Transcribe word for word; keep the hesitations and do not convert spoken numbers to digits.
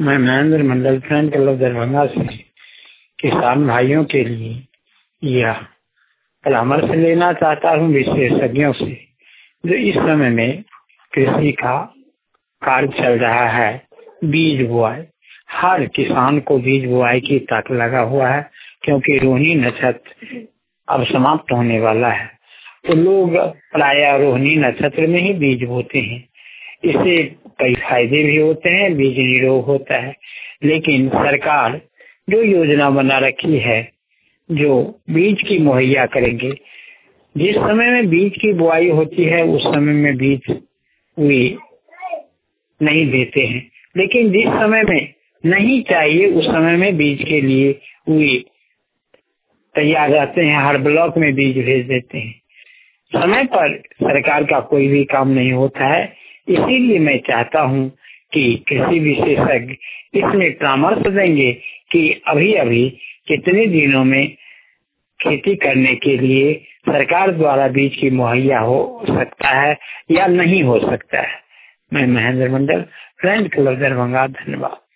मैं Mahendra Mandal friend club Darbhanga से किसान भाइयों के लिए यह परामर्श लेना चाहता हूँ विशेषज्ञों से, जो इस समय में कृषि का कार्य चल रहा है। बीज बुआई, हर किसान को बीज बुआई की ताक लगा हुआ है, क्योंकि रोहिणी नक्षत्र अब समाप्त होने वाला है। तो लोग प्रायः रोहिणी नक्षत्र में ही बीज बोते हैं। इससे कई फायदे भी होते हैं, बीज निरोग होता है। लेकिन सरकार जो योजना बना रखी है, जो बीज की मुहैया करेंगे, जिस समय में बीज की बुआई होती है उस समय में बीज वे नहीं देते हैं, लेकिन जिस समय में नहीं चाहिए उस समय में बीज के लिए वे तैयार रहते हैं, हर ब्लॉक में बीज भेज देते हैं। समय पर सरकार का कोई भी काम नहीं होता है। इसीलिए मैं चाहता हूं कि कृषि विशेषज्ञ इसमें परामर्श देंगे कि अभी अभी कितने दिनों में खेती करने के लिए सरकार द्वारा बीज की मुहैया हो सकता है या नहीं हो सकता है। मैं महेंद्र मंडल, फ्रेंड क्लब दरभंगा, धन्यवाद।